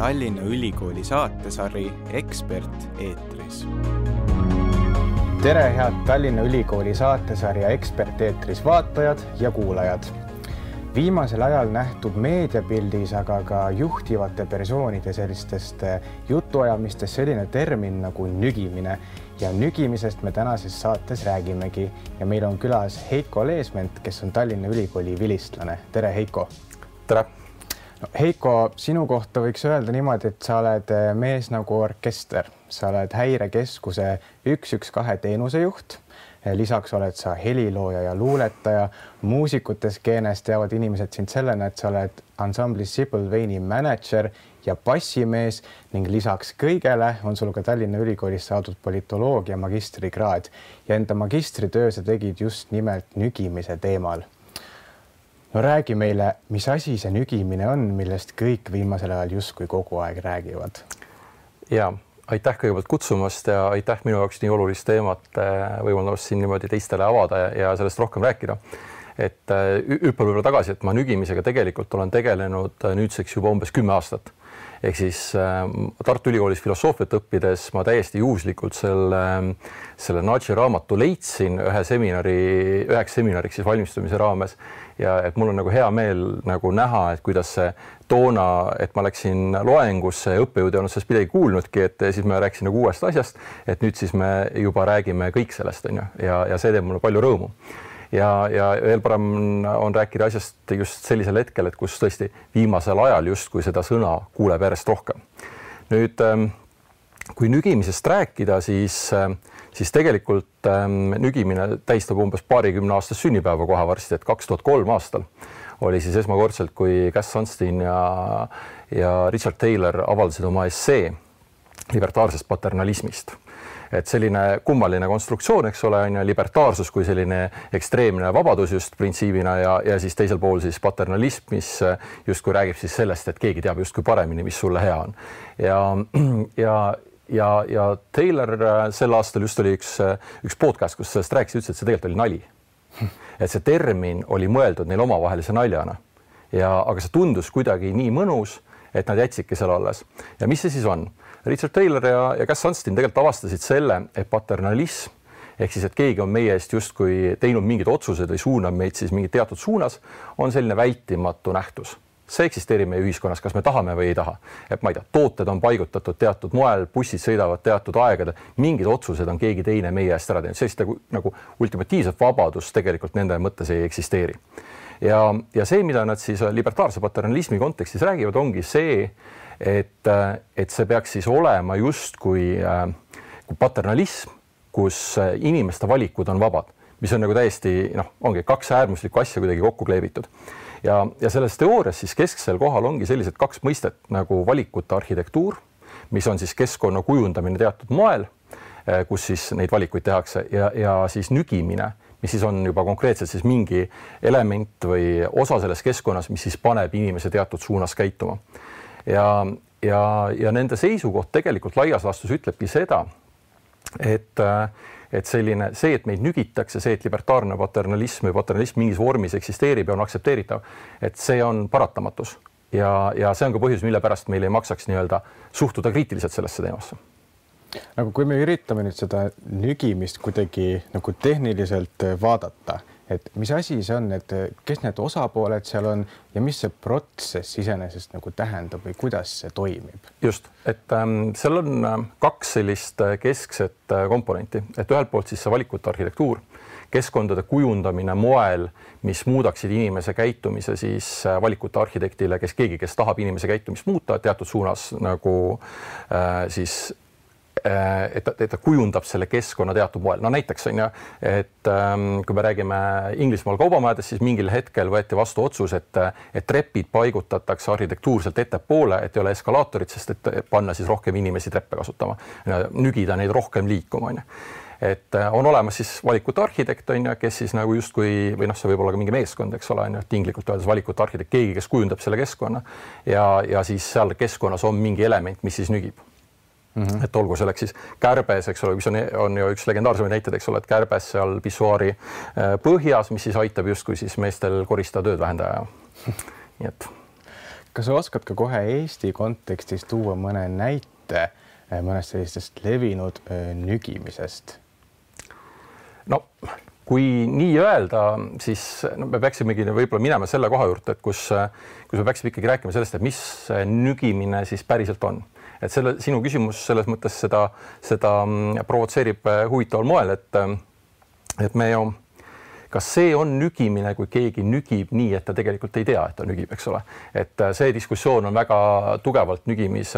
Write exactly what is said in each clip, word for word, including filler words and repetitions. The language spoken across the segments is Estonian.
Tallinna Ülikooli saatesari Ekspert eetris. Tere, head Tallinna Ülikooli saatesarja Ekspert eetris vaatajad ja kuulajad. Viimasel ajal nähtub meediapildis, aga ka juhtivate persoonide sellistest jutuajamistest selline termin nagu nügimine. Ja nügimisest me tänases saates räägimegi ja meil on külas Heiko Leesment, kes on Tallinna Ülikooli vilistlane. Tere, Heiko! Tere! No, Heiko, sinu kohta võiks öelda niimoodi, et sa oled mees nagu orkester. Sa oled häirekeskuse üks üks kaks teenusejuht. Lisaks oled sa helilooja ja luuletaja. Muusikute skeenes teavad inimesed sind sellena, et sa oled ansambli Sibyl Vane'i manager ja bassimees ning lisaks kõigele on sul ka Tallinna Ülikoolis saadud politoloogia magistrikraad ja enda magistritöö sa tegid just nimelt nügimise teemal. No räägi meile, mis asi see nügimine on, millest kõik viimasel ajal justkui kogu aeg räägivad? Ja, aitäh kõigepealt kutsumast ja aitäh minu jaoks nii olulist teemat võimaldamast siin niimoodi teistele avada ja sellest rohkem rääkida. Et hüppel võib-olla tagasi, et ma nügimisega tegelikult olen tegelenud nüüdseks juba umbes kümme aastat. Ehk siis Tartu Ülikoolis filosoofiat õppides ma täiesti juhuslikult selle, selle Nudge'i raamatu leidsin ühe seminari, üheks seminariks siis valmistumise raames ja et mul on nagu hea meel nagu näha, et kuidas see toona, et ma läksin loengusse ja õppejõud ei olnud sellest midagi kuulnudki, et siis me rääksin nagu uuest asjast, et nüüd siis me juba räägime kõik sellest on ju, ja, ja see teeb mulle palju rõõmu. Ja, ja veel parem on rääkida asjast just sellisel hetkel, et kus tõesti viimasel ajal justkui seda sõna kuuleb järjest rohkem. Nüüd, kui nügimisest rääkida, siis, siis tegelikult nügimine tähistab umbes paarikümne aastast sünnipäeva kohe varsti, et kaks tuhat kolm aastal oli siis esmakordselt, kui Cass Sunstein ja, ja Richard Taylor avaldasid oma essee libertaarsest paternalismist. Et selline kummaline konstruktsioon, eks ole, on libertaarsus kui selline ekstreemne vabadus just printsiibina ja, ja siis teisel pool siis paternalism, mis justkui räägib siis sellest, et keegi teab justkui paremini, mis sulle hea on. Ja, ja, ja, ja Taylor sel aastal just oli üks, üks podcast, kus sellest rääkis, ütles, et see tegelikult oli nali. Et see termin oli mõeldud neil omavahelise naljana. Ja, aga see tundus kuidagi nii mõnus, et nad jätsidki seal alles. Ja mis see siis on? Richard Taylor ja, ja Cass Sunstein tegelikult avastasid selle, et paternalism, ehk siis, et keegi on meie eest justkui teinud mingid otsused või suunab meid siis mingid teatud suunas, on selline vältimatu nähtus. See eksisteerib meie ühiskonnas, kas me tahame või ei taha. Et ma ei tea, tooted on paigutatud teatud moel, bussid sõidavad teatud aegadel, mingid otsused on keegi teine meie eest ära teinud. Sellist nagu, nagu ultimatiivset vabadust tegelikult nende mõttes ei eksisteeri. Ja, ja see, mida nad siis libertaarse paternalismi kontekstis räägivad, ongi see, et, et see peaks siis olema just kui, kui paternalism, kus inimeste valikud on vabad, mis on nagu täiesti, noh, ongi kaks äärmuslikku asja kuidagi kokku kleebitud. Ja, ja selles teoorias siis kesksel kohal ongi sellised kaks mõistet nagu valikute arhitektuur, mis on siis keskkonna kujundamine teatud moel, kus siis neid valikuid tehakse ja, ja siis nügimine, mis siis on juba konkreetselt siis mingi element või osa selles keskkonnas, mis siis paneb inimese teatud suunas käituma. Ja, ja, ja nende seisukoht tegelikult laias laastus ütlebki seda, et, et selline, see, et meid nügitakse, see, et libertaarne paternalism või paternalism mingis vormis eksisteerib ja on aktsepteeritav, et see on paratamatus. Ja, ja see on ka põhjus, mille pärast meil ei maksaks nii-öelda suhtuda kriitiliselt sellesse teemasse. Nagu kui me üritame nüüd seda nügimist kuidagi nagu tehniliselt vaadata, et mis asi see on, et kes need osapooled seal on ja mis see protsess iseenesest nagu tähendab või kuidas see toimib? Just, et ähm, seal on kaks sellist keskset komponenti, et ühelt poolt siis see valikute arhitektuur, keskkondade kujundamine moel, mis muudaksid inimese käitumise siis valikute arhitektile, kes keegi, kes tahab inimese käitumist muuta teatud suunas nagu äh, siis et ta, et ta kujundab selle keskkonna teatud moel. No näiteks on ju, et ähm, kui me räägime Inglismaal kaubamajadest, siis mingil hetkel võeti vastu otsus, et, et trepid paigutatakse arhitektuurselt ettepoole, et ei ole eskalaatorid, sest et panna siis rohkem inimesi treppe kasutama, nügida neid rohkem liikuma. On ju. Et on olemas siis valikute arhitekt, on ju, kes siis nagu justkui, või noh, see võib olla ka mingi meeskond, eks ole, on ju, tinglikult öeldes valikute arhitekt, keegi, kes kujundab selle keskkonna ja, ja siis seal keskkonnas on mingi element, mis siis nügib. Mm-hmm. Et olgu selleks siis kärbes, eks ole, mis on, on ju üks legendaarsemaid näited, eks ole, et kärbes seal pissuaari põhjas, mis siis aitab justkui siis meestel korista tööd vähendaja. Nii et. kas sa oskad ka kohe Eesti kontekstis tuua mõne näite mõnest sellistest levinud nügimisest? No, kui nii öelda, siis no, me peaksimegi võib-olla minema selle koha juurde, et kus, kus me peaksime ikkagi rääkima sellest, et mis nügimine siis päriselt on. Et selle, sinu küsimus selles mõttes seda, seda provotseerib huvitaval moel, et, et me ju, kas see on nügimine, kui keegi nügib nii, et ta tegelikult ei tea, et ta nügib, eks ole. Et see diskussioon on väga tugevalt nügimise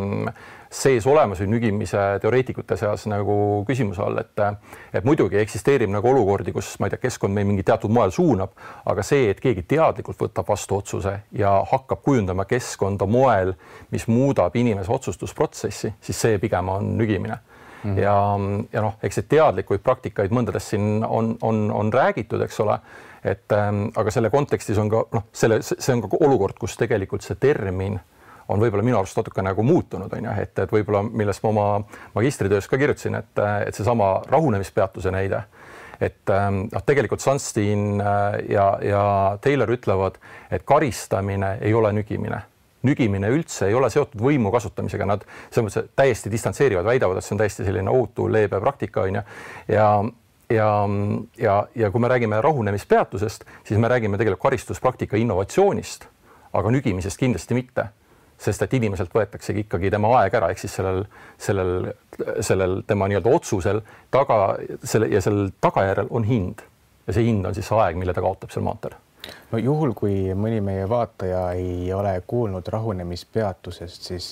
sees olemas või nügimise teoreetikute seas nagu küsimuse all, et, et muidugi eksisteerib nagu olukordi, kus ma ei tea, keskkond meil mingi teatud moel suunab, aga see, et keegi teadlikult võtab vastu otsuse ja hakkab kujundama keskkonda moel, mis muudab inimese otsustusprotsessi, siis see pigem on nügimine. Mm-hmm. Ja, ja noh, eks see teadlikuid praktikaid mõndadest siin on, on, on räägitud, eks ole, et ähm, aga selle kontekstis on ka, noh, selle, see on ka olukord, kus tegelikult see termin on võib-olla minu arust natuke nagu muutunud, on ju, et, et võib-olla millest ma oma magistritöös ka kirjutasin, et, et see sama rahunemispeatuse näide, et ähm, noh, tegelikult Sunstein ja, ja Taylor ütlevad, et karistamine ei ole nügimine. Nügimine üldse ei ole seotud võimu kasutamisega, nad selles mõttes täiesti distantseerivad, väidavad, et see on täiesti selline ohutu leebe praktika, on ju. Ja, ja, ja, ja kui me räägime rahunemispeatusest, siis me räägime tegelikult karistuspraktika innovatsioonist, aga nügimisest kindlasti mitte, sest et inimeselt võetaksegi ikkagi tema aeg ära, ehk siis sellel, sellel, sellel tema nii-öelda otsusel taga, selle, ja sellel tagajärjel on hind. Ja see hind on siis see aeg, mille ta kaotab seal maanteel. No juhul, kui mõni meie vaataja ei ole kuulnud rahunemispeatusest, siis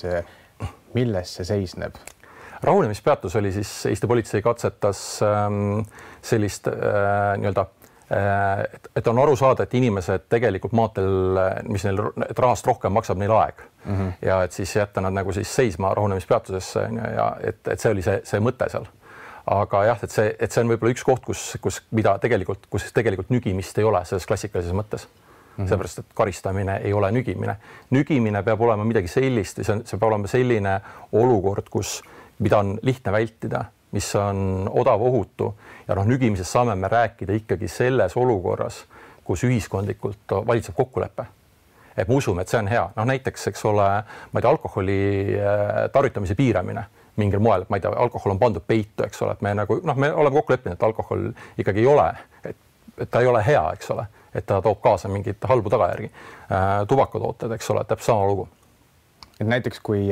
milles see seisneb? Rahunemispeatus oli siis Eesti politsei katsetas ähm, sellist äh, nii-öelda, äh, et, et on aru saada, et inimesed tegelikult maanteel, mis neil et rahast rohkem maksab neil aeg. Mm-hmm. Ja et siis jätta nad nagu siis seisma rahunemispeatusesse ja et, et see oli see, see mõte seal. Aga jah, et see, et see on võib-olla üks koht, kus, kus, mida tegelikult, kus tegelikult nügimist ei ole selles klassikalises mõttes. Mm-hmm. Seepärast, et karistamine ei ole nügimine. Nügimine peab olema midagi sellist, see, see peab olema selline olukord, kus, mida on lihtne vältida, mis on odav ohutu ja noh, nügimisest saame me rääkida ikkagi selles olukorras, kus ühiskondlikult valitseb kokkulepe. Et me usume, et see on hea. No näiteks, eks ole, ma ei tea, alkoholi tarvitamise piiramine mingil moel, et ma ei tea, alkohol on pandud peitu, eks ole, et me nagu, noh, me oleme kokku leppinud, et alkohol ikkagi ei ole, et, et ta ei ole hea, eks ole, et ta toob kaasa mingit halbu tagajärgi. Tubakatooted, eks ole, täpselt sama lugu. Et näiteks, kui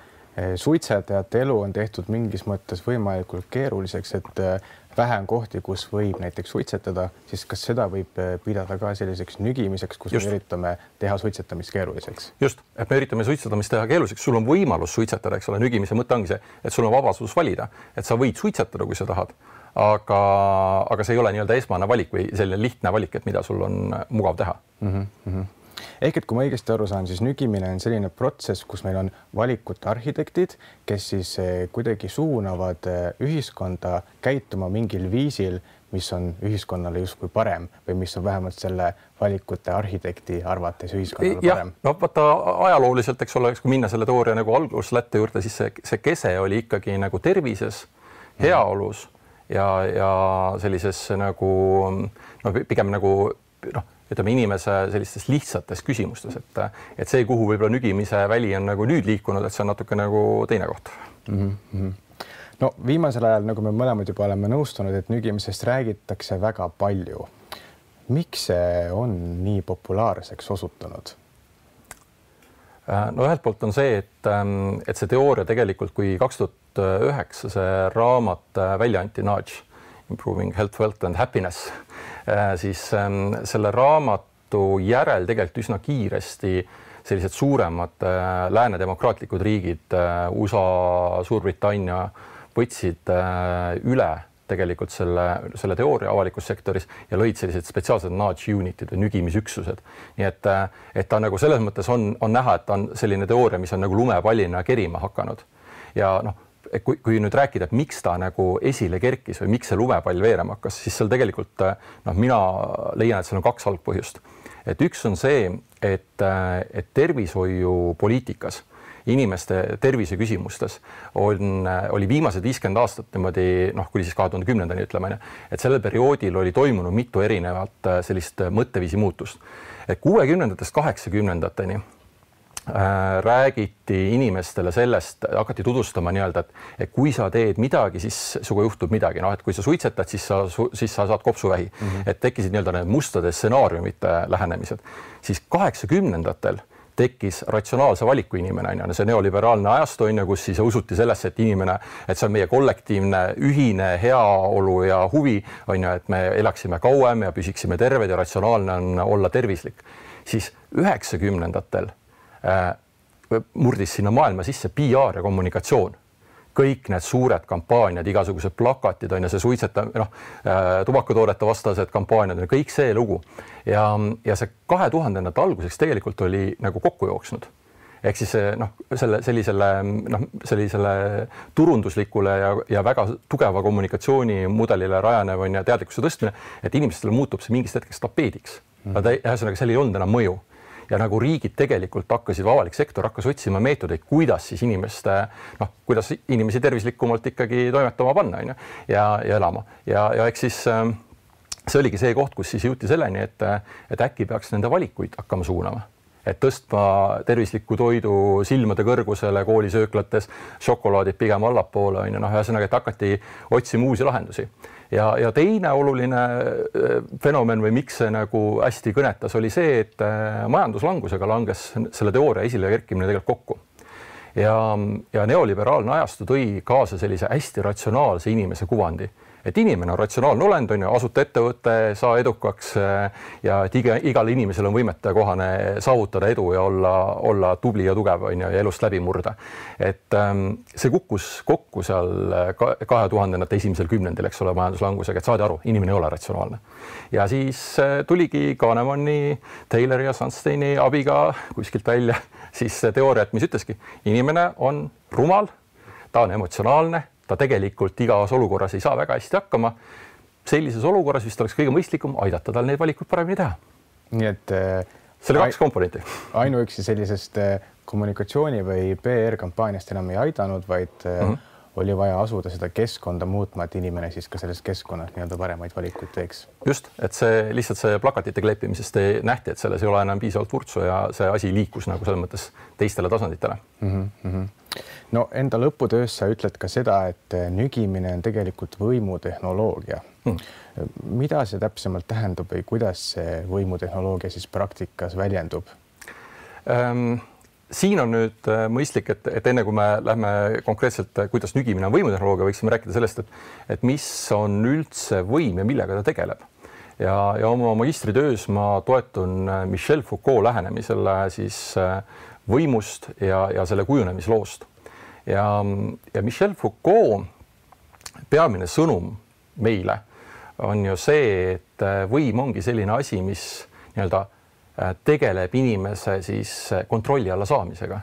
suitsetajate elu on tehtud mingis mõttes võimalikult keeruliseks, et vähem kohti, kus võib näiteks suitsetada, siis kas seda võib pidada ka selliseks nügimiseks, kus Just. me üritame teha suitsetamist keeruliseks? Just, et me üritame suitsetamist teha keeruliseks, sul on võimalus suitsetada, eks ole, nügimise mõte ongi see, et sul on vabadus valida, et sa võid suitsetada, kui sa tahad, aga, aga see ei ole nii-öelda esmane valik või selline lihtne valik, et mida sul on mugav teha. Mm -hmm. Ehk et kui ma õigesti aru saan, siis nügimine on selline protsess, kus meil on valikute arhitektid, kes siis kuidagi suunavad ühiskonda käituma mingil viisil, mis on ühiskonnale justkui parem või mis on vähemalt selle valikute arhitekti arvates ühiskonnale ja, parem. No vaata ajalooliselt, eks ole, kui minna selle teooria nagu alguslätte juurde, siis see, see kese oli ikkagi nagu tervises, heaolus ja, ja sellises nagu, no pigem nagu, noh, ütleme inimese sellistes lihtsates küsimustes, et, et see, kuhu võib-olla nügimise väli on nagu nüüd liikunud, et see on natuke nagu teine koht. Mm-hmm. No viimasel ajal, nagu me mõlemad juba oleme nõustunud, et nügimisest räägitakse väga palju. Miks see on nii populaarseks osutunud? No ühelt poolt on see, et, et see teooria tegelikult, kui kaks tuhat üheksa see raamat välja anti, Nudge, Improving Health, Wealth and Happiness, siis selle raamatu järel tegelikult üsna kiiresti sellised suuremad lääne demokraatlikud riigid, U S A, Suurbritannia võtsid üle tegelikult selle, selle teooria avalikus sektoris ja lõid sellised spetsiaalsed nudge unitid või nügimisüksused. Nii et, et ta nagu selles mõttes on, on näha, et ta on selline teooria, mis on nagu lumepallina kerima hakanud. Ja noh, Kui, kui nüüd rääkida, et miks ta nagu esile kerkis või miks see lumepall veerema hakkas, siis seal tegelikult, noh, mina leian, et seal on kaks algpõhjust. Et üks on see, et, et tervishoiupoliitikas, inimeste tervise küsimustes on, oli viimased viiskümmend aastat niimoodi, noh, kuni siis kahe tuhande kümnendani ütleme, et sellel perioodil oli toimunud mitu erinevat sellist mõtteviisi muutust. Et kuuekümnendatest kaheksakümnendateni räägiti inimestele sellest, hakati tutvustama nii-öelda, et, et kui sa teed midagi, siis suga juhtub midagi. Noh, et kui sa suitsetad, siis sa, siis sa saad kopsuvähi. Mm -hmm. Et tekkisid nii-öelda need mustade stsenaariumite lähenemised. Siis kaheksakümnendatel tekkis ratsionaalse valiku inimene, on ju, see neoliberaalne ajastu, on ju, kus siis usuti sellesse, et inimene, et see on meie kollektiivne ühine heaolu ja huvi, on ju, et me elaksime kauem ja püsiksime terved ja ratsionaalne on olla tervislik. Siis üheksakümnendatel murdis sinna maailma sisse P R ja kommunikatsioon. Kõik need suured kampaaniad, igasugused plakatid, on ja see suitseta, noh, tubakatoodete vastased kampaaniad, kõik see lugu. Ja, ja see kahe tuhandendate alguseks tegelikult oli nagu kokku jooksnud. Ehk siis noh, selle, sellisele, noh, sellisele turunduslikule ja, ja väga tugeva kommunikatsioonimudelile rajanev on ja teadlikkuse tõstmine, et inimestele muutub see mingist hetkest tapeediks. Mm. Ühesõnaga, seal ei olnud enam mõju. Ja nagu riigid tegelikult hakkasid, avalik sektor hakkas otsima meetodeid, kuidas siis inimeste, noh, kuidas inimesi tervislikumalt ikkagi toimetama panna, on ju, ja, ja elama. Ja, ja eks siis see oligi see koht, kus siis jõuti selleni, et, et äkki peaks nende valikuid hakkama suunama. Et tõstma tervisliku toidu silmade kõrgusele koolisööklates, šokolaadid pigem allapoole, on ju, noh, ühesõnaga, et hakati otsima uusi lahendusi. Ja, ja teine oluline fenomen või miks see nagu hästi kõnetas oli see, et majanduslangusega langes selle teooria esile kerkimine tegelikult kokku. Ja, ja neoliberaalne ajastu tõi kaasa sellise hästi ratsionaalse inimese kuvandi. Et inimene on ratsionaalne olend, on ju, asuta ettevõtte, saa edukaks ja et iga, igal inimesel on võimete kohane saavutada edu ja olla, olla tubli ja tugev, on ju, ja elust läbi murda. Et see kukkus kokku seal kahe tuhandendate esimesel kümnendil, eks ole, majanduslangusega, et saadi aru, inimene ei ole ratsionaalne. Ja siis tuligi Kahnemani, Taylori ja Sunsteini abiga kuskilt välja siis teooria, et mis ütleski, inimene on rumal, ta on emotsionaalne, ta tegelikult igas olukorras ei saa väga hästi hakkama. Sellises olukorras vist oleks kõige mõistlikum aidata tal neid valikuid paremini teha. Nii et selle kaks komponenti. Ainuüksi sellisest kommunikatsiooni või P R-kampaaniast enam ei aidanud, vaid mm -hmm. oli vaja asuda seda keskkonda muutma, et inimene siis ka selles keskkonnas nii-öelda paremaid valikuid teeks. Just, et see lihtsalt see plakatite kleppimisest nähti, et selles ei ole enam piisavalt vurtsu ja see asi liikus nagu selles mõttes teistele tasanditele. Mm -hmm. No enda lõputöös sa ütled ka seda, et nügimine on tegelikult võimutehnoloogia. Hmm. Mida see täpsemalt tähendub või kuidas see võimutehnoloogia siis praktikas väljendub? Ähm, siin on nüüd mõistlik, et, et enne kui me lähme konkreetselt, kuidas nügimine on võimutehnoloogia, võiksime rääkida sellest, et, et mis on üldse võim ja millega ta tegeleb. Ja, ja oma magistritöös ma toetun Michel Foucault lähenemisele siis võimust ja, ja selle kujunemisloost. Ja, ja Michel Foucault peamine sõnum meile on ju see, et võim ongi selline asi, mis nii-öelda tegeleb inimese siis kontrolli alla saamisega,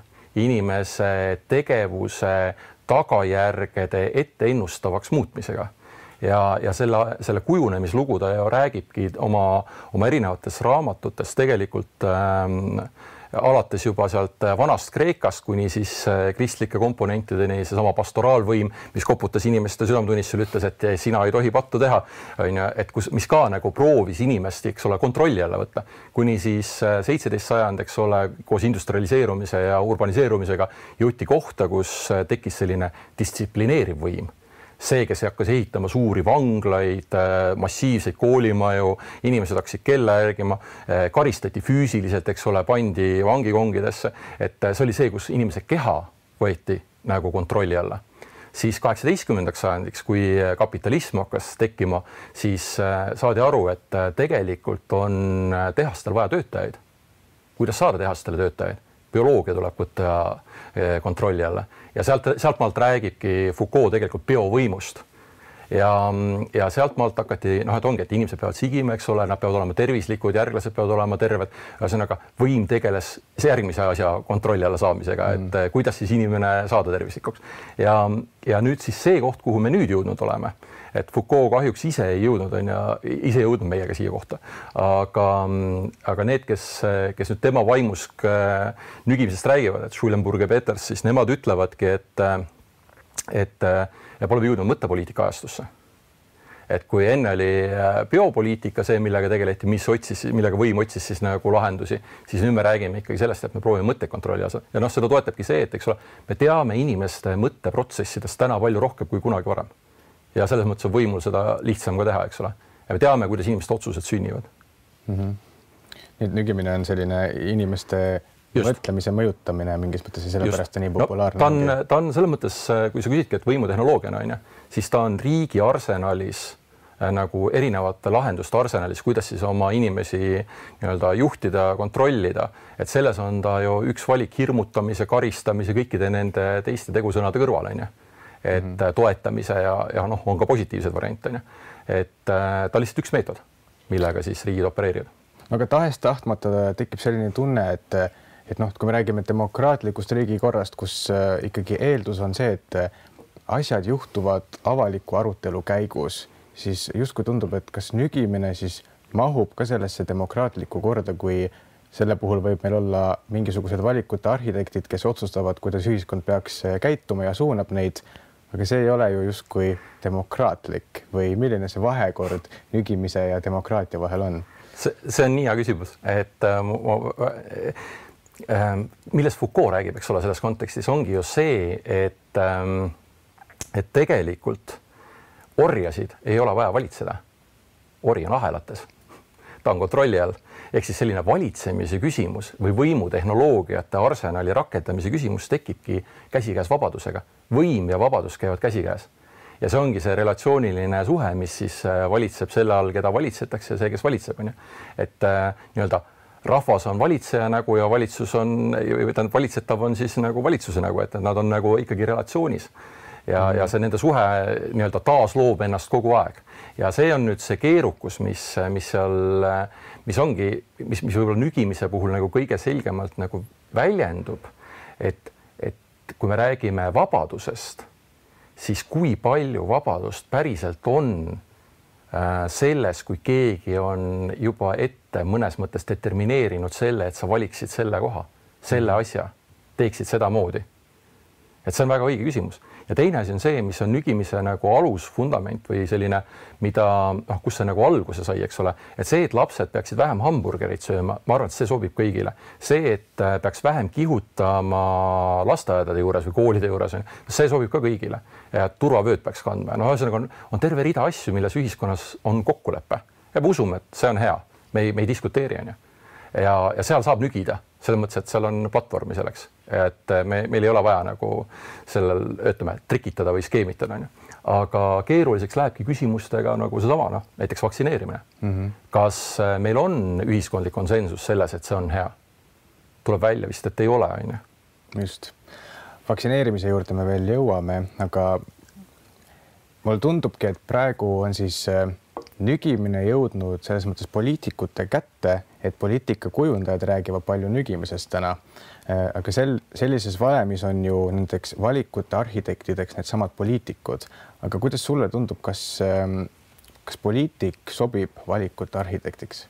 inimese tegevuse tagajärgede etteennustavaks muutmisega. Ja, ja selle, selle kujunemislugu ta ju räägibki oma, oma erinevates raamatutes tegelikult ähm, alates juba sealt vanast Kreekast kuni siis kristlike komponentideni seesama pastoraalvõim, mis koputas inimeste südametunnistusele, ütles, et sina ei tohi pattu teha, on ju, et kus, mis ka nagu proovis inimest, eks ole, kontrolli alla võtta, kuni siis seitseteist sajand, eks ole, koos industrialiseerumise ja urbaniseerumisega jõuti kohta, kus tekkis selline distsiplineeriv võim. See, kes hakkas ehitama suuri vanglaid, massiivseid koolimaju, inimesed hakkasid kella järgima, karistati füüsiliselt, eks ole, pandi vangikongidesse, et see oli see, kus inimese keha võeti nagu kontrolli alla. Siis kaheksateistkümnendaks sajandiks, kui kapitalism hakkas tekkima, siis saadi aru, et tegelikult on tehastel vaja töötajaid. Kuidas saada tehastele töötajaid? Bioloogia tuleb võtta kontrolli alla ja sealt, sealt maalt räägibki Foucault tegelikult biovõimust. Ja, ja sealt maalt hakati, noh, et ongi, et inimesed peavad sigima, eks ole, nad peavad olema tervislikud, järglased peavad olema terved. Ühesõnaga, võim tegeles järgmise asja kontrolli alla saamisega, et mm. kuidas siis inimene saada tervislikuks. Ja, ja nüüd siis see koht, kuhu me nüüd jõudnud oleme, et Foucault kahjuks ise ei jõudnud, on ja ise jõudnud meiega siia kohta. Aga, aga need, kes, kes nüüd tema vaimusk nügimisest räägivad, et Schulenburg ja Peters, siis nemad ütlevadki, et, et ja pole jõudnud mõttepoliitika ajastusse. et kui enne oli biopoliitika see, millega tegeleti, mis otsis, millega võim otsis siis nagu lahendusi, siis nüüd me räägime ikkagi sellest, et me proovime mõtteid kontrolli all. Ja noh, seda toetabki see, et eks ole, me teame inimeste mõtteprotsessidest täna palju rohkem kui kunagi varem. Ja selles mõttes on võimul seda lihtsam ka teha, eks ole. Ja me teame, kuidas inimeste otsused sünnivad. Mm-hmm. Nüüd nügimine on selline inimeste Just. mõtlemise mõjutamine mingis mõttes ja sellepärast on nii populaarne. No, ta, on, ta on selles mõttes, kui sa küsidki, et võimutehnoloogiana on, siis ta on riigi arsenalis nagu erinevate lahenduste arsenalis, kuidas siis oma inimesi nii-öelda juhtida, kontrollida. Et selles on ta ju üks valik hirmutamise, karistamise, kõikide nende teiste tegusõnade kõrval, on, et mm-hmm. toetamise ja, ja noh, on ka positiivsed variante. On, et ta on lihtsalt üks meetod, millega siis riigid opereerivad. Aga tahes tahtmata tekib selline tunne, et, et noh, kui me räägime demokraatlikust riigikorrast, kus ikkagi eeldus on see, et asjad juhtuvad avaliku arutelu käigus, siis justkui tundub, et kas nügimine siis mahub ka sellesse demokraatlikku korda, kui selle puhul võib meil olla mingisugused valikute arhitektid, kes otsustavad, kuidas ühiskond peaks käituma ja suunab neid, aga see ei ole ju justkui demokraatlik või milline see vahekord nügimise ja demokraatia vahel on? See, see on nii hea küsimus, et äh, äh, millest Foucault räägib, eks ole, selles kontekstis ongi ju see, et, äh, et tegelikult orjasid ei ole vaja valitseda. Ori on ahelates. Ta on kontrolli all. Ehk siis selline valitsemise küsimus või võimutehnoloogiate arsenali rakendamise küsimus tekibki käsikäes vabadusega. Võim ja vabadus käivad käsikäes. Ja see ongi see relatsiooniline suhe, mis siis valitseb selle all, keda valitsetakse ja see, kes valitseb. On. Et äh, nii-öelda rahvas on valitseja nägu ja valitsus on, valitsetav on siis nagu valitsuse nägu, et nad on nagu ikkagi relatsioonis. Ja, mm. ja see nende suhe nii-öelda taas loob ennast kogu aeg. Ja see on nüüd see keerukus, mis, mis seal, mis ongi, mis, mis võib-olla nügimise puhul nagu kõige selgemalt nagu väljendub, et, et kui me räägime vabadusest, siis kui palju vabadust päriselt on äh, selles, kui keegi on juba ette mõnes mõttes determineerinud selle, et sa valiksid selle koha, selle asja, teeksid seda moodi. Et see on väga õige küsimus. Ja teine asi on see, mis on nügimise nagu alusfundament või selline, mida, noh, kus see nagu alguse sai, eks ole, et see, et lapsed peaksid vähem hamburgerit sööma, ma arvan, et see sobib kõigile. See, et peaks vähem kihutama lasteaedade juures või koolide juures, see sobib ka kõigile. Ja turvavööd peaks kandma. No, on, on terve rida asju, milles ühiskonnas on kokkulepe. Ja me usume, et see on hea. Me ei, me ei diskuteeri, on ju. Ja, ja seal saab nügida. Selles mõttes, et seal on platvormi selleks. Et me, meil ei ole vaja nagu sellel, ütleme, trikitada või skeemitada. Aga keeruliseks lähebki küsimustega nagu see sama, noh, näiteks vaktsineerimine. Mm-hmm. Kas meil on ühiskondlik konsensus selles, et see on hea? Tuleb välja vist, et ei ole. On. Just. Vaktsineerimise juurde me veel jõuame, aga mulle tundubki, et praegu on siis nügimine jõudnud selles mõttes poliitikute kätte, et poliitikakujundajad räägivad palju nügimisest täna. Aga sel, sellises valemis on ju nendeks valikute arhitektideks need samad poliitikud. Aga kuidas sulle tundub, kas, kas poliitik sobib valikute arhitektiks?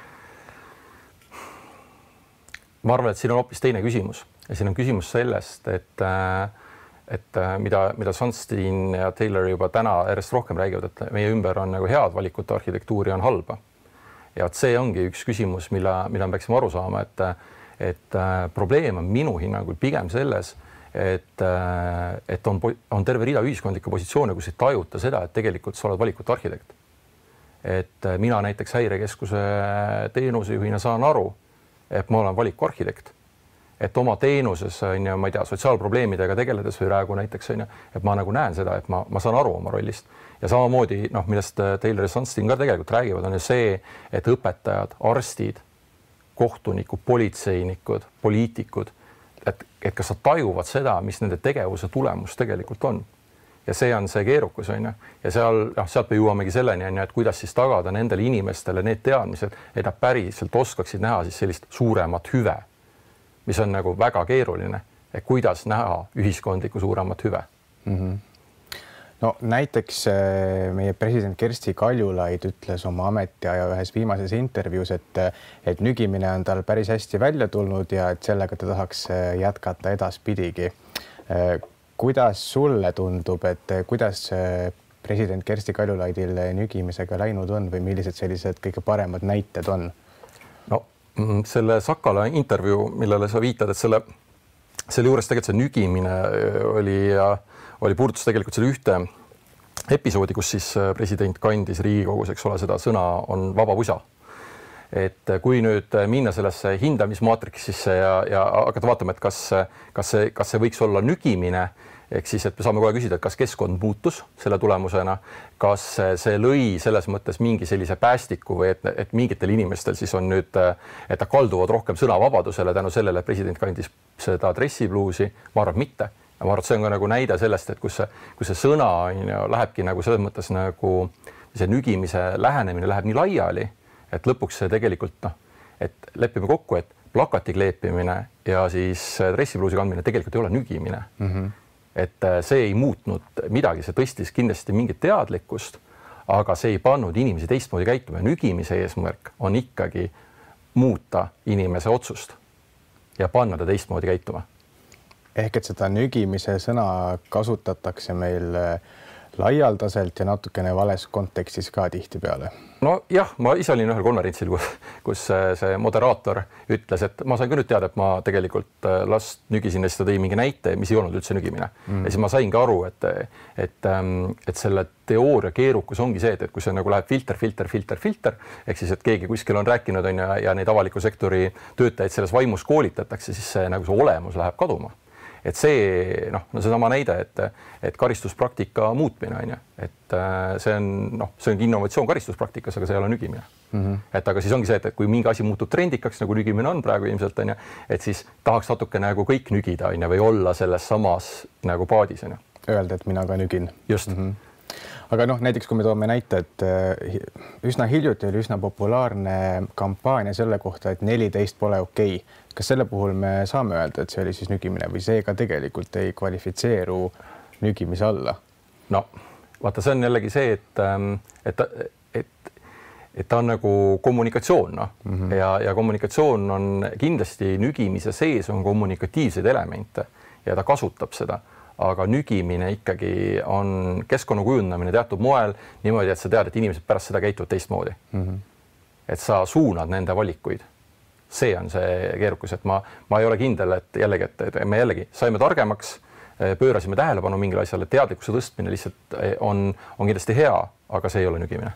Ma arvan, et siin on hoopis teine küsimus. Ja siin on küsimus sellest, et, et mida, mida Sunstein ja Taylor juba täna järjest rohkem räägivad, et meie ümber on nagu head valikute arhitektuuri on halba. Ja et see ongi üks küsimus, mille, mida me peaksime aru saama, et, et probleem on minu hinnangul pigem selles, et, et on, on terve rida ühiskondlikke positsioone, kus ei tajuta seda, et tegelikult sa oled valikute arhitekt. Et mina näiteks Häirekeskuse teenusejuhina saan aru, et ma olen valiku arhitekt. Et oma teenuses, on ju, ma ei tea, sotsiaalprobleemidega tegeledes või praegu näiteks, on ju, et ma nagu näen seda, et ma, ma saan aru oma rollist. Ja samamoodi, noh, millest Taylor ja Sunstein ka tegelikult räägivad, on ju see, et õpetajad, arstid, kohtunikud, politseinikud, poliitikud, et, et kas sa tajuvad seda, mis nende tegevuse tulemus tegelikult on. Ja see on see keerukus, on ju. Ja seal, noh, sealt me jõuamegi selleni, on ju, et kuidas siis tagada nendele inimestele need teadmised, et nad päriselt oskaksid näha siis sellist suuremat hüve, mis on nagu väga keeruline, et kuidas näha ühiskondlikku suuremat hüve. Mm-hmm. No näiteks meie president Kersti Kaljulaid ütles oma ametiaja ühes viimases intervjuus, et, et nügimine on tal päris hästi välja tulnud ja et sellega ta tahaks jätkata edaspidigi. Kuidas sulle tundub, et kuidas president Kersti Kaljulaidil nügimisega läinud on või millised sellised kõige paremad näited on? No selle Sakala intervjuu, millele sa viitad, et selle, selle juures tegelikult see nügimine oli, oli puudutas tegelikult selle ühte episoodi, kus siis president kandis Riigikogus, eks ole, seda sõna on vaba pusa. Et kui nüüd minna sellesse hindamismaatriksisse ja, ja hakata vaatama, et kas, kas, see, kas see võiks olla nügimine, ehk siis, et me saame kohe küsida, et kas keskkond muutus selle tulemusena, kas see lõi selles mõttes mingi sellise päästiku või et, et mingitel inimestel siis on nüüd, et ta kalduvad rohkem sõnavabadusele tänu sellele, et president kandis seda dressipluusi, ma arvan mitte. Ja ma arvan, et see on ka nagu näide sellest, et kus see, kus see sõna lähebki nagu selles mõttes nagu see nügimise lähenemine läheb nii laiali, et lõpuks see tegelikult, noh, et lepime kokku, et plakati kleepimine ja siis dressipluusi kandmine tegelikult ei ole nügimine. Mm-hmm. Et see ei muutnud midagi, see tõstis kindlasti mingit teadlikkust, aga see ei pannud inimesi teistmoodi käituma. Nügimise eesmärk on ikkagi muuta inimese otsust ja panna ta teistmoodi käituma. Ehk et seda nügimise sõna kasutatakse meil laialdaselt ja natukene vales kontekstis ka tihti peale. No jah, ma ise olin ühel konverentsil, kus see moderaator ütles, et ma sain ka nüüd teada, et ma tegelikult last nügisin ja siis ta tõi mingi näite, mis ei olnud üldse nügimine. Mm. Ja siis ma saingi aru, et, et, et selle teooria keerukus ongi see, et, et kui see nagu läheb filter, filter, filter, filter, ehk siis, et keegi kuskil on rääkinud on ja, ja neid avaliku sektori töötajaid selles vaimus koolitatakse, siis see, nagu see olemus läheb kaduma. Et see, noh, no seesama näide, et, et karistuspraktika muutmine on ju, et see on, noh, see on innovatsioon karistuspraktikas, aga see ei ole nügimine. Mm-hmm. Et aga siis ongi see, et, et kui mingi asi muutub trendikaks, nagu nügimine on praegu ilmselt on ju, et siis tahaks natuke nagu kõik nügida on ju, või olla selles samas nagu paadis on ju. Öelda, et mina ka nügin. Just. Mm-hmm. Aga noh, näiteks kui me toome näite, et üsna hiljuti oli üsna populaarne kampaania selle kohta, et neliteist pole okei. Kas selle puhul me saame öelda, et see oli siis nügimine või see ka tegelikult ei kvalifitseeru nügimise alla? No, vaata, see on jällegi see, et, et, et, et ta on nagu kommunikatsioon no? mm-hmm. ja, ja kommunikatsioon on kindlasti nügimise sees on kommunikatiivseid elemente ja ta kasutab seda. Aga nügimine ikkagi on keskkonna kujundamine teatud moel niimoodi, et sa tead, et inimesed pärast seda käituvad teistmoodi. Mm-hmm. Et sa suunad nende valikuid. See on see keerukus, et ma, ma ei ole kindel, et jällegi, et me jällegi saime targemaks, pöörasime tähelepanu mingile asjale, teadlikkuse tõstmine lihtsalt on, on kindlasti hea, aga see ei ole nügimine.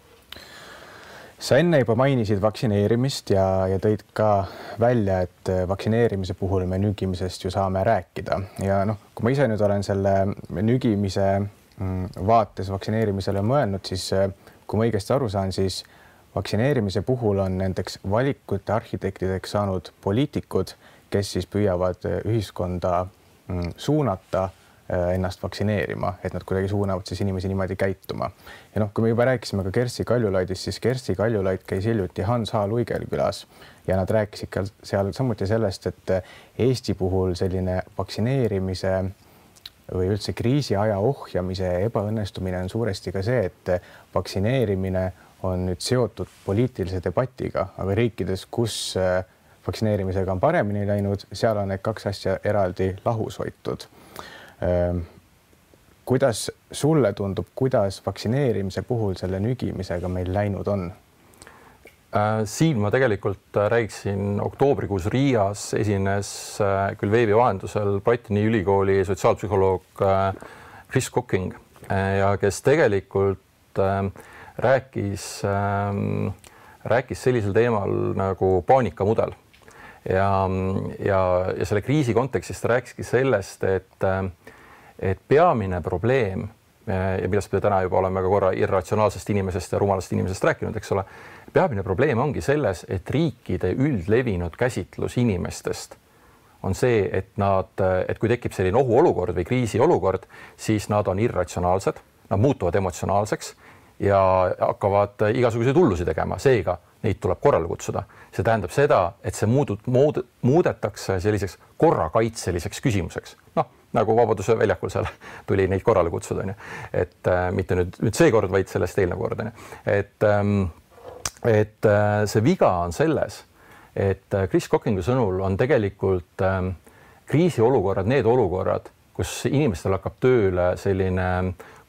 Sa enne juba mainisid vaktsineerimist ja, ja tõid ka välja, et vaktsineerimise puhul me nügimisest ju saame rääkida. Ja noh, kui ma ise nüüd olen selle nügimise vaates vaktsineerimisele mõelnud, siis kui ma õigesti aru saan, siis vaktsineerimise puhul on nendeks valikute arhitektideks saanud poliitikud, kes siis püüavad ühiskonda suunata ennast vaktsineerima, et nad kuidagi suunavad siis inimesi niimoodi käituma. Ja noh, kui me juba rääkisime ka Kersti Kaljulaidist, siis Kersti Kaljulaid käis hiljuti Hans H. Luigel külas ja nad rääkisid ka seal samuti sellest, et Eesti puhul selline vaktsineerimise või üldse kriisiaja ohjamise ebaõnnestumine on suuresti ka see, et vaktsineerimine on nüüd seotud poliitilise debatiga, aga riikides, kus vaktsineerimisega on paremini läinud, seal on need kaks asja eraldi lahus hoitud. Kuidas sulle tundub, kuidas vaktsineerimise puhul selle nügimisega meil läinud on? Siin ma tegelikult räägiksin oktoobrikuus Riias esines küll veebi vahendusel Brightoni ülikooli sotsiaalpsühholoog Chris Cocking ja kes tegelikult rääkis, rääkis sellisel teemal nagu paanikamudel ja, ja, ja selle kriisi kontekstis ta rääkiski sellest, et et peamine probleem ja millest me täna juba oleme ka korra irratsionaalsest inimesest ja rumalast inimesest rääkinud, eks ole, peamine probleem ongi selles, et riikide üldlevinud käsitlus inimestest on see, et nad, et kui tekib selline ohuolukord või kriisiolukord, siis nad on irratsionaalsed, nad muutuvad emotsionaalseks ja hakkavad igasuguseid hullusi tegema, seega neid tuleb korrale kutsuda. See tähendab seda, et see muudut, muud, muudetakse selliseks korrakaitseliseks küsimuseks. Noh, nagu Vabaduse väljakul seal tuli neid korrale kutsuda, et äh, mitte nüüd, nüüd see kord, vaid sellest eelnev kord. Et, ähm, et äh, see viga on selles, et Chris Cockingu sõnul on tegelikult ähm, kriisiolukorrad, need olukorrad, kus inimestel hakkab tööle selline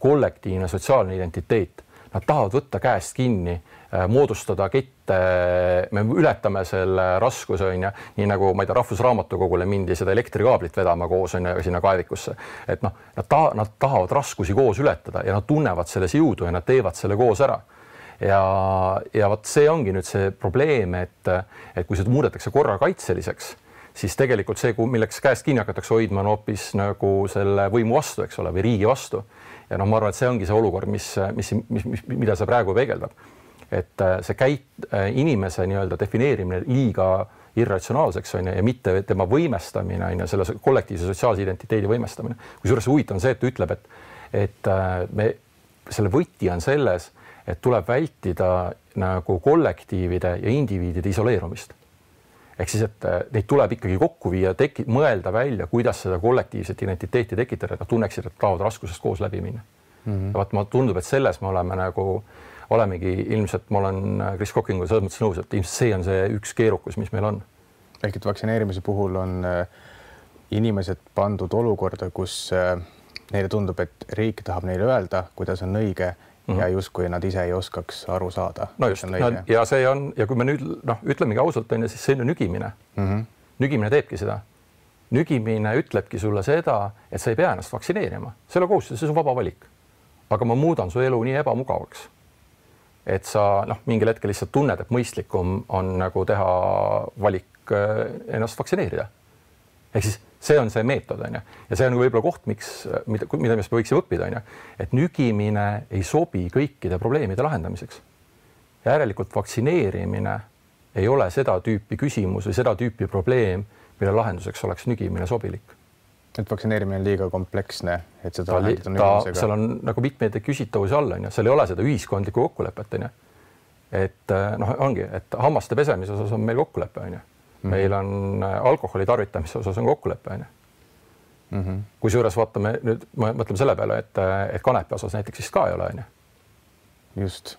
kollektiivne sotsiaalne identiteet. Nad tahavad võtta käest kinni, moodustada kette, me ületame selle raskuse, on ja, nii nagu ma ei tea, Rahvusraamatukogule mindi seda elektrikaablit vedama koos on ja sinna kaevikusse. Et noh, nad, ta, nad tahavad raskusi koos ületada ja nad tunnevad selles jõudu ja nad teevad selle koos ära. Ja, ja vat see ongi nüüd see probleem, et, et kui see muudetakse korrakaitseliseks, siis tegelikult see, milleks käest kinni hakatakse hoidma, on hoopis nagu selle võimu vastu, eks ole, või riigi vastu. Ja noh, ma arvan, et see ongi see olukord, mis, mis, mis, mis, mida see praegu peegeldab. Et see käit, inimese nii-öelda defineerimine liiga irratsionaalseks on ja mitte tema võimestamine on ja selle kollektiivse sotsiaalse identiteedi võimestamine. Kusjuures huvitav on see, et ta ütleb, et, et me, selle võti on selles, et tuleb vältida nagu kollektiivide ja indiviidide isoleerumist. Ehk siis, et neid tuleb ikkagi kokku viia, teki, mõelda välja, kuidas seda kollektiivset identiteeti tekitada, et nad tunneksid, et tahavad raskusest koos läbi minna. Mm-hmm. Ja vaat ma tundub, et selles me oleme nagu, olemegi ilmselt, ma olen Chris Cockinguga selles mõttes nõus, et ilmselt see on see üks keerukus, mis meil on. Ehk et vaktsineerimise puhul on inimesed pandud olukorda, kus neile tundub, et riik tahab neile öelda, kuidas on õige mm-hmm. ja justkui nad ise ei oskaks aru saada. No just, no, ja see on, ja kui me nüüd noh, ütlemegi ausalt, on, siis see on nügimine. Mm-hmm. Nügimine teebki seda. Nügimine ütlebki sulle seda, et sa ei pea ennast vaktsineerima. Selle kohustus, see on vaba valik. Aga ma muudan su elu nii ebamugavaks, et sa noh, mingil hetkel lihtsalt tunned, et mõistlikum on nagu teha valik ennast vaktsineerida. Ehk siis see on see meetod, on ja. ja see on võib-olla koht, miks, mida, mida me võiksime õppida, on ja. Et nügimine ei sobi kõikide probleemide lahendamiseks. Järelikult vaktsineerimine ei ole seda tüüpi küsimus või seda tüüpi probleem, mille lahenduseks oleks nügimine sobilik. Et vaktsineerimine on liiga kompleksne, et seda lahendada nügimisega. Seal on nagu mitmeid küsitavusi all, on ja. Seal ei ole seda ühiskondlikku kokkulepet, on ja. Et noh, ongi, et hammaste pesemise osas on meil kokkulepe, on ja. Meil on alkoholi tarvitamise osas on kokkulepe. Mm-hmm. Kui suures vaatame, nüüd ma mõtleme selle peale, et, et kanepi osas näiteks siis ka ei ole. Just.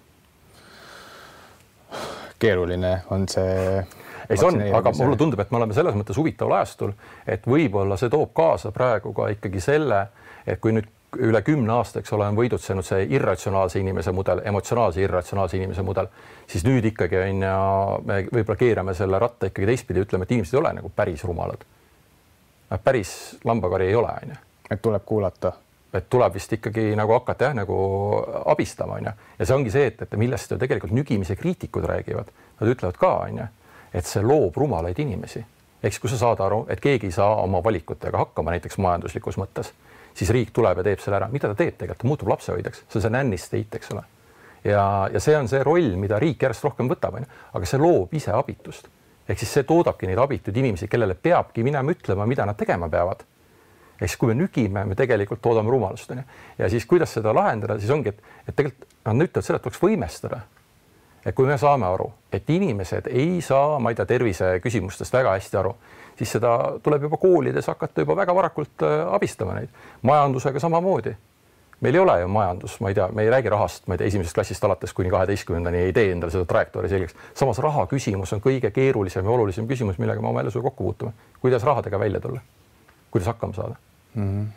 Keeruline on see... Ei, see on, aga mulle tundub, et me oleme selles mõttes huvitaval ajastul, et võib-olla see toob kaasa praegu ka ikkagi selle, et kui nüüd üle kümne aastaks olen võidutsenud see irratsionaalse inimese mudel, emotsionaalse irratsionaalse inimese mudel, siis nüüd ikkagi on ja me võib-olla keerame selle ratta ikkagi teistpidi, ütleme, et inimesed ei ole nagu päris rumalad. Päris lambakari ei ole, on ja. Et tuleb kuulata. Et tuleb vist ikkagi nagu hakata jah, nagu abistama, on ja. Ja see ongi see, et, et millest tegelikult nügimise kriitikud räägivad. Nad ütlevad ka, on ja, et see loob rumalaid inimesi. Eks kui sa saad aru, et keegi ei saa oma valikutega hakkama näiteks majanduslikus mõttes, siis riik tuleb ja teeb selle ära. Mida ta teeb tegelikult? Ta muutub lapsehoidjaks. See on see nanny state, eks ole. Ja, ja see on see roll, mida riik järjest rohkem võtab, aga see loob ise abitust. Ehk siis see toodabki neid abitud inimesi, kellele peabki minema ütlema, mida nad tegema peavad. Ehk siis kui me nügime, me tegelikult toodame rumalust. Ja siis kuidas seda lahendada, siis ongi, et, et tegelikult nad ütlevad seda, et tuleks võimestada. Et kui me saame aru, et inimesed ei saa, ma ei tea, tervise küsimustest väga hästi aru, siis seda tuleb juba koolides hakata juba väga varakult abistama neid. Majandusega samamoodi. Meil ei ole ju majandus, ma ei tea, me ei räägi rahast, ma ei tea, esimesest klassist alates kuni kaheteistkümnendani ei tee endale seda trajektoori selgeks. Samas raha küsimus on kõige keerulisem ja olulisem küsimus, millega me oma elus kokku puutume. Kuidas rahadega välja tulla? Kuidas hakkama saada? Mm-hmm.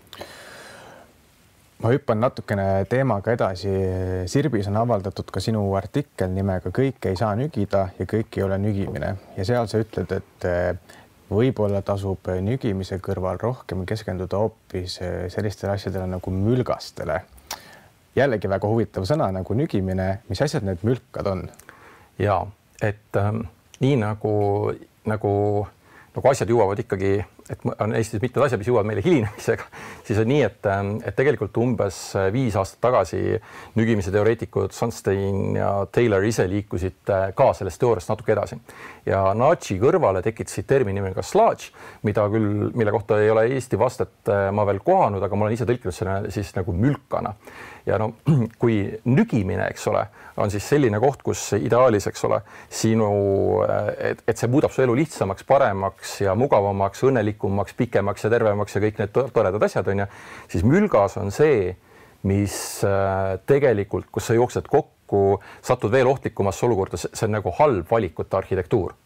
Ma hüppan natukene teemaga edasi. Sirbis on avaldatud ka sinu artikkel nimega Kõik ei saa nügida ja kõik ei ole nügimine. Ja seal sa ütled, et võib-olla tasub nügimise kõrval rohkem keskenduda hoopis sellistele asjadele nagu mülgastele. Jällegi väga huvitav sõna nagu nügimine. Mis asjad need mülkad on? Ja, et ähm, nii nagu, nagu, nagu asjad jõuavad ikkagi, et on Eestis mitmed asjad, mis jõuavad meile hilinemisega, siis on nii, et, et tegelikult umbes viis aastat tagasi nügimise teoreetikud Sunstein ja Taylor ise liikusid ka sellest teooriast natuke edasi. Ja nudge'i kõrvale tekitasid termini nimega sludge, mida küll, mille kohta ei ole Eesti vastet ma veel kohanud, aga ma olen ise tõlkinud selle siis nagu mülkana. Ja no, kui nügimine, eks ole, on siis selline koht, kus ideaalis, eks ole, sinu, et, et see muudab su elu lihtsamaks, paremaks ja mugavamaks, õnnelikumaks, pikemaks ja tervemaks ja kõik need toredad asjad on ja, siis mülgas on see, mis tegelikult, kus sa jooksed kokku, satud veel ohtlikumasse olukorda, see on nagu halb valikute arhitektuur.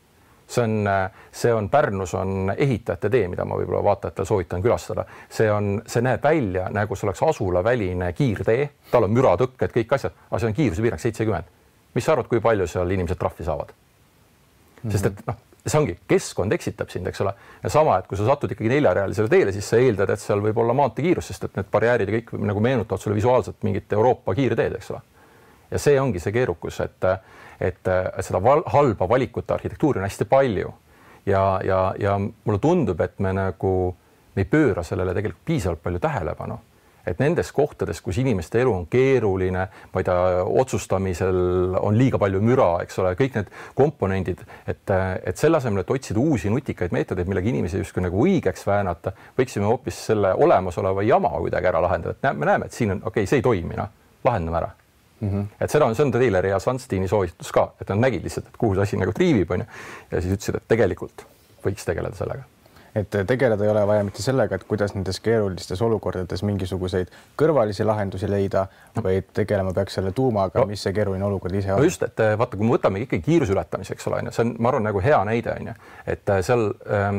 see on, see on Pärnus on ehitajate tee, mida ma võib-olla vaatajatel soovitan külastada. See on, see näeb välja nagu see oleks asulaväline kiirtee, tal on müratõkked, kõik asjad, aga see on kiirusepiirang seitsekümmend. Mis sa arvad, kui palju seal inimesed trahvi saavad? Mm-hmm. Sest et noh, see ongi, keskkond eksitab sind, eks ole. Ja sama, et kui sa satud ikkagi neljarealisele teele, siis sa eeldad, et seal võib olla maanteekiirus, sest et need barjäärid ja kõik nagu meenutavad sulle visuaalselt mingit Euroopa kiirteed, eks ole. Ja see ongi see keerukus, et, et, et seda val, halba valikute arhitektuuri on hästi palju. Ja, ja, ja mulle tundub, et me nagu me ei pööra sellele tegelikult piisavalt palju tähelepanu. Et nendes kohtades, kus inimeste elu on keeruline, ma ei tea, otsustamisel on liiga palju müra, eks ole, kõik need komponendid, et, et selle asemel, et otsida uusi nutikaid meetodeid, millega inimesi justkui nagu õigeks väänata, võiksime hoopis selle olemasoleva jama kuidagi ära lahendada. Et me näeme, et siin on, okei, okay, see ei toimi, no, lahendame ära. Mm-hmm. Et seda on, see on Taylori ja Sunsteini soovitus ka, et nad nägid lihtsalt, et kuhu see asi nagu triivib on, ja siis ütlesid, et tegelikult võiks tegeleda sellega. Et tegeleda ei ole vaja mitte sellega, et kuidas nendes keerulistes olukordades mingisuguseid kõrvalisi lahendusi leida, vaid tegelema peaks selle tuumaga, no, mis see keeruline olukord ise on. No just, et vaata, kui me võtame ikkagi kiirusületamiseks, ole, see on, ma arvan, nagu hea näide, on, et seal äh,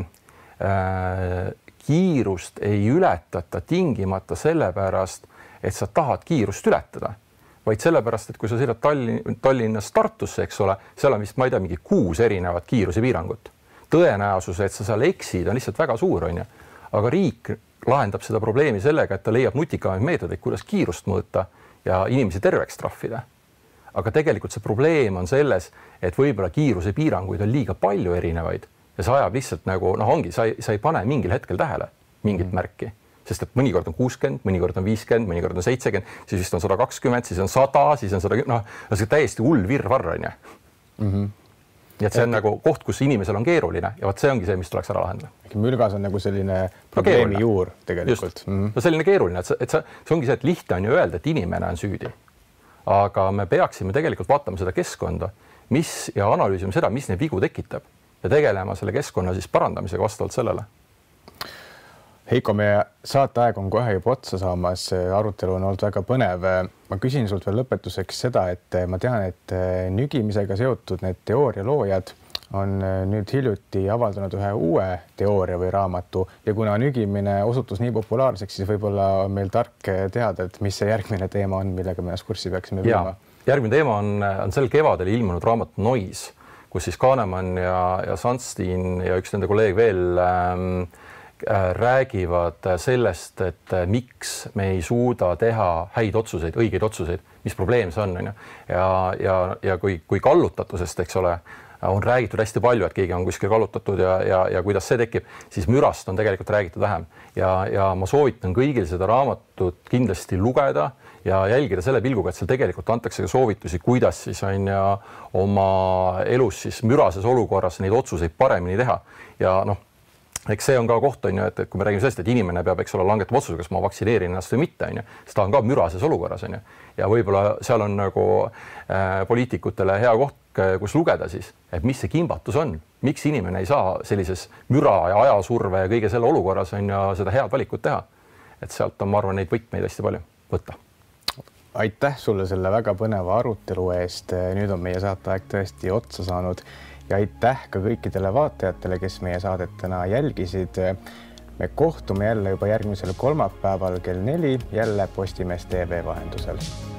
äh, kiirust ei ületata tingimata sellepärast, et sa tahad kiirust ületada, vaid sellepärast, et kui sa sõidad Tallinn, Tallinnast Tartusse, eks ole, seal on vist, ma ei tea, mingi kuus erinevat kiirusepiirangut. Tõenäosus, et sa seal eksid, on lihtsalt väga suur, on ju. Aga riik lahendab seda probleemi sellega, et ta leiab nutikamaid meetodeid, kuidas kiirust mõõta ja inimesi terveks trahvida. Aga tegelikult see probleem on selles, et võib-olla kiiruse piiranguid on liiga palju erinevaid ja see ajab lihtsalt nagu, noh ongi, sa ei, sa ei pane mingil hetkel tähele mingit mm. märki. Sest et mõnikord on kuuskümmend, mõnikord on viiskümmend, mõnikord on seitsekümmend, siis vist on sada kakskümmend, siis on sada, siis on sada, noh, see täiesti hull virvarr, on ju. Mm-hmm. Ja et see on et... nagu koht, kus inimesel on keeruline ja vaat see ongi see, mis tuleks ära lahendada. Mülgas on nagu selline probleemi no, juur tegelikult. Mm-hmm. No selline keeruline, et, see, et see, see ongi see, et lihtne on ju öelda, et inimene on süüdi. Aga me peaksime tegelikult vaatama seda keskkonda, mis ja analüüsima seda, mis neid vigu tekitab ja tegelema selle keskkonna siis parandamisega vastavalt sellele. Heiko, meie saateaeg on kohe juba otsa saamas, arutelu on olnud väga põnev. Ma küsin sult veel lõpetuseks seda, et ma tean, et nügimisega seotud need teooria loojad on nüüd hiljuti avaldanud ühe uue teooria või raamatu ja kuna nügimine osutus nii populaarseks, siis võib-olla on meil tark teada, et mis see järgmine teema on, millega me ennast kurssi peaksime viima. Järgmine teema on, on sel kevadel ilmunud raamat Noise, kus siis Kahnemann ja, ja Sunstein ja üks nende kolleeg veel ähm, räägivad sellest, et miks me ei suuda teha häid otsuseid, õigeid otsuseid, mis probleem see on, on ju. Ja, ja, ja kui, kui kallutatusest, eks ole, on räägitud hästi palju, et keegi on kuskil kallutatud ja, ja, ja kuidas see tekib, siis mürast on tegelikult räägitud vähem. Ja, ja ma soovitan kõigil seda raamatut kindlasti lugeda ja jälgida selle pilguga, et seal tegelikult antakse ka soovitusi, kuidas siis on ja oma elus siis mürases olukorras neid otsuseid paremini teha. Ja noh, eks see on ka koht, on ju, et kui me räägime sellest, et inimene peab, eks ole, langetama otsuse, kas ma vaktsineerin ennast või mitte, on ju, sest ta on ka mürases olukorras, on ju. Ja võib-olla seal on nagu äh, poliitikutele hea koht, kus lugeda siis, et mis see kimbatus on, miks inimene ei saa sellises müra ja ajasurve ja kõige selle olukorras on ja seda head valikut teha. Et sealt on, ma arvan, neid võtmeid hästi palju võtta. Aitäh sulle selle väga põneva arutelu eest. Nüüd on meie saateaeg tõesti otsa saanud. Ja aitäh ka kõikidele vaatajatele, kes meie saadet täna jälgisid. Me kohtume jälle juba järgmisel kolmapäeval kell neli jälle Postimees T V vahendusel.